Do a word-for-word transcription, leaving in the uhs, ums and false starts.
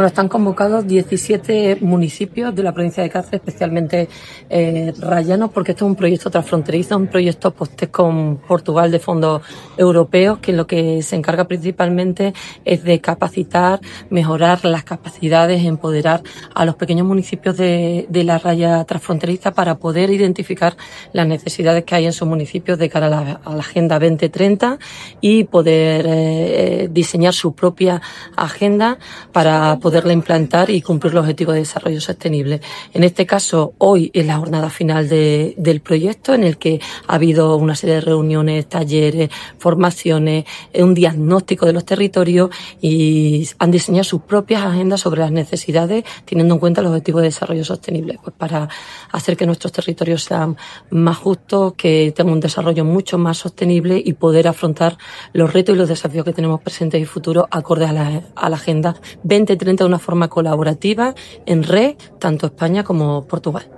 Bueno, están convocados diecisiete municipios de la provincia de Cáceres, especialmente eh, rayanos, porque esto es un proyecto transfronterizo, un proyecto post con Portugal de fondos europeos, que lo que se encarga principalmente es de capacitar, mejorar las capacidades, empoderar a los pequeños municipios de, de la raya transfronteriza para poder identificar las necesidades que hay en sus municipios de cara a la, a la Agenda veinte treinta y poder eh, diseñar su propia agenda para poderla implantar y cumplir los objetivos de desarrollo sostenible. En este caso, hoy es la jornada final de, del proyecto, en el que ha habido una serie de reuniones, talleres, formaciones, un diagnóstico de los territorios y han diseñado sus propias agendas sobre las necesidades, teniendo en cuenta los objetivos de desarrollo sostenible, pues para hacer que nuestros territorios sean más justos, que tengan un desarrollo mucho más sostenible y poder afrontar los retos y los desafíos que tenemos presentes y futuros acordes a la, a la Agenda veinte treinta de una forma colaborativa en red, tanto España como Portugal.